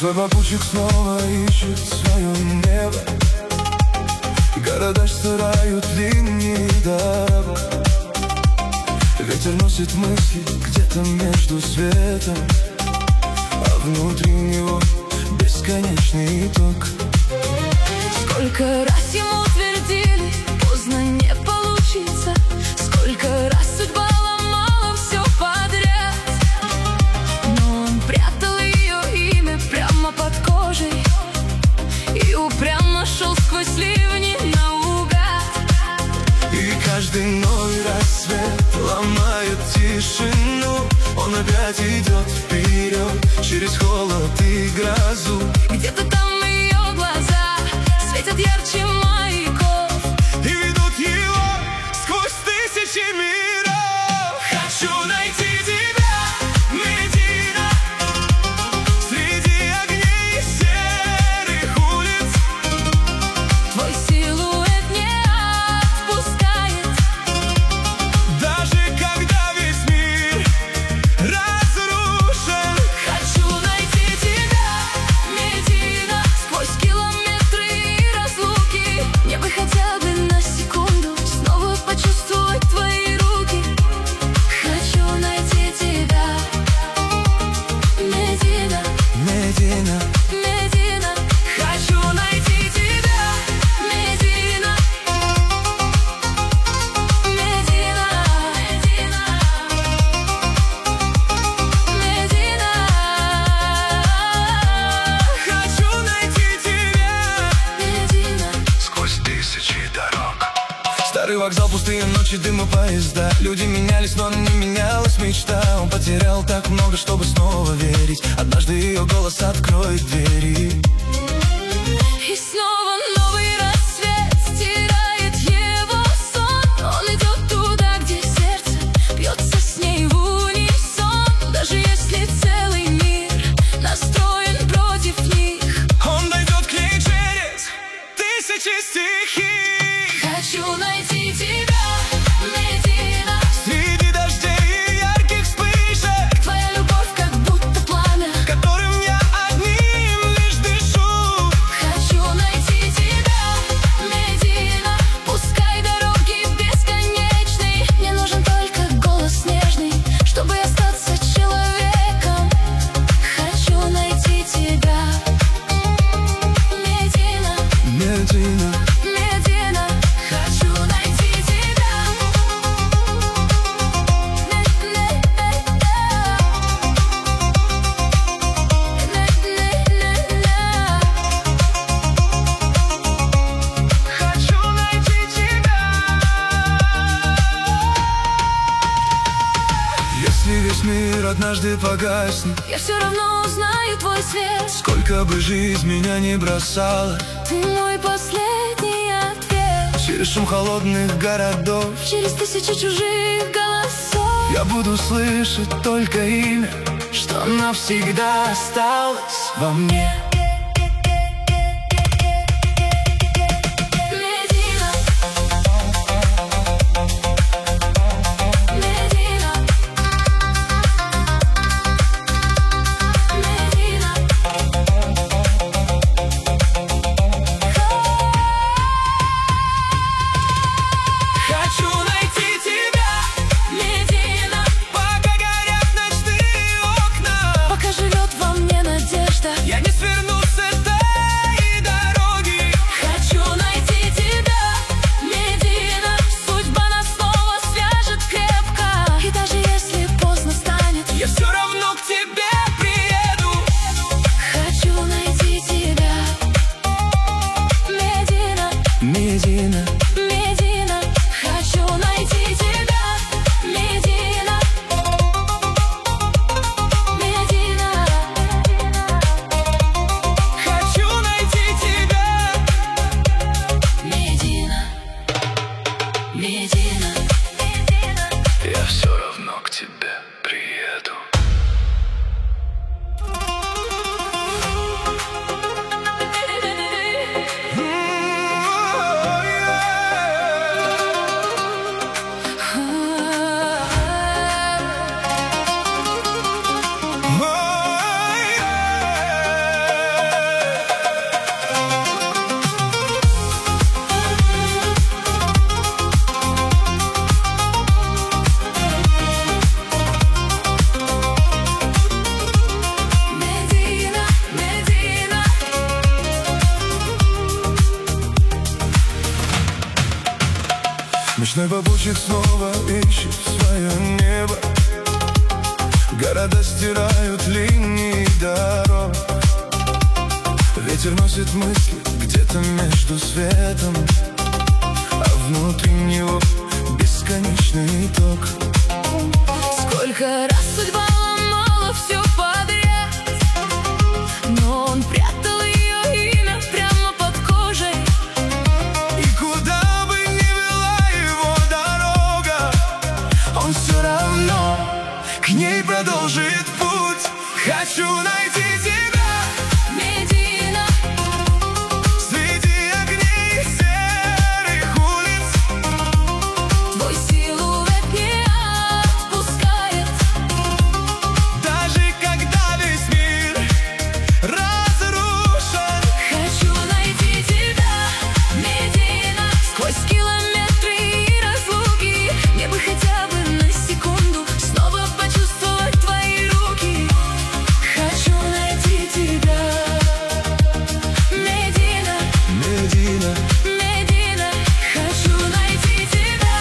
Свой попутчик снова ищет свое небо, и города стирают линии дорог. Ветер носит мысли где-то между светом, а внутри него бесконечный итог. Сколько раз ему твердили, поздно не получится. Сколько раз судьба ломала все подряд, но он прятал ее имя прямо под кожей и упрямо шел сквозь ливни наугад. И каждый новый рассвет ломает тишину. Он опять идет вперед через холод и грозу. Где-то там ее глаза светят ярче маяков И ведут его сквозь тысячи миров. Хочу найти тебя, Медина, среди огней серых улиц. твой силуэт не отпускает, Даже когда весь мир разрушен. хочу найти тебя, Медина, сквозь километры и разлуки. Мне бы хотя бы на секунду снова почувствовать твои руки. Хочу найти тебя, Медина, Медина, Медина. Хочу найти тебя, Медина, Медина, Медина. хочу найти тебя Медина. сквозь тысячи дорог. Старый вокзал, пустые ночи, дым и поезда. Люди менялись, но не менялась мечта. Он потерял так много, чтобы снова верить. Однажды ее голос откроет двери. И снова новый рассвет стирает его сон. Он идет туда, где сердце бьется с ней в унисон. Даже если целый мир настроен против них, Он дойдет к ней через тысячи стихий. хочу найти тебя, Медина. Среди дождей и ярких вспышек, Твоя любовь как будто пламя, которым я одним лишь дышу. хочу найти тебя, Медина. Пускай дороги бесконечны, мне нужен только голос нежный, чтобы остаться человеком. Хочу найти тебя, Медина, Медина, Медина. Хочу найти тебя, хочу найти тебя. Если весь мир однажды погаснет, я все равно узнаю твой свет. сколько бы жизнь меня не бросала, Ты мой последний ответ. через шум холодных городов Через тысячи чужих голосов я буду слышать только имя, что навсегда осталось во мне. Медина, Медина, Медина. Хочу найти тебя, Медина, пока горят ночные окна. пока живет во мне надежда. Я не сверну Ночной попутчик снова ищет свое небо. Города стирают линии дорог. Ветер носит мысли где-то между светом, а внутри него бесконечный ток. Сколько раз судьба ломала все подряд, но он прятал ее имя прямо под кожей. И куда бы ни вела его дорога, он все равно к ней продолжит путь. Хочу найти тебя, Медина, среди огней серых улиц. твой силуэт не отпускает, Даже когда весь мир разрушен. хочу найти тебя, Медина, сквозь километры и разлуки. Мне бы хотя бы на секунду снова почувствовать твои руки. Хочу найти тебя, Медина, Медина, Медина, хочу найти тебя,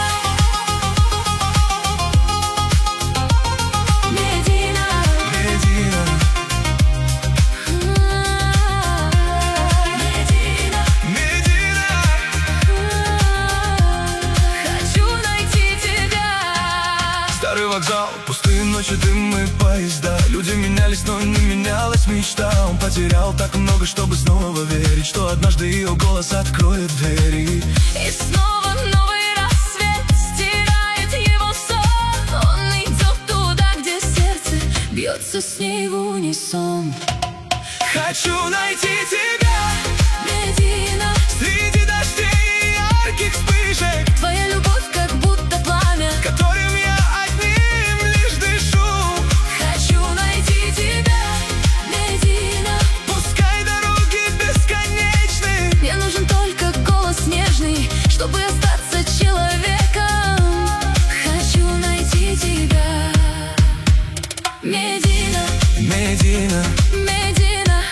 Медина, Медина, Медина, Медина. хочу найти тебя. Старый вокзал, пустые ночи, дымы, поезда. Люди менялись, но не менялась мечта. Он потерял так много, чтобы снова верить, что однажды ее голос откроет двери. И снова новый рассвет стирает его сон. Он идет туда, где сердце бьется с ней в унисон. Хочу найти тебя Медина, среди дождей и ярких вспышек, твоя любовь как будто пламя. которым я одним лишь дышу. Хочу найти тебя, Медина, Пускай дороги бесконечны, мне нужен только голос нежный, чтобы остаться человеком. Хочу найти тебя, Медина, Медина, Медина.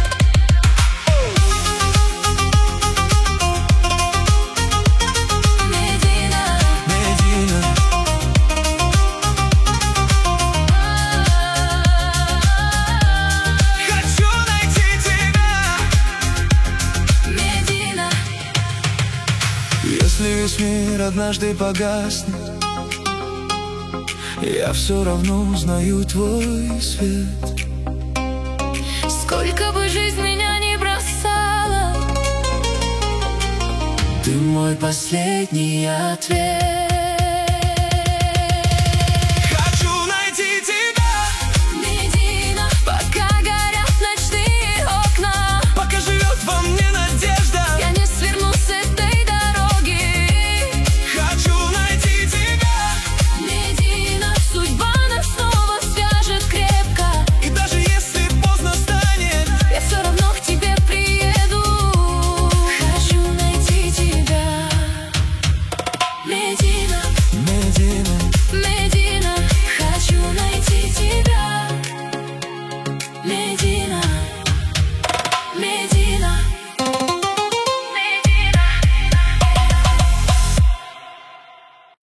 Медина, Медина. Хочу найти тебя. Медина. Если весь мир однажды погаснет, я все равно узнаю твой свет. Сколько бы жизнь меня не бросала, Ты мой последний ответ.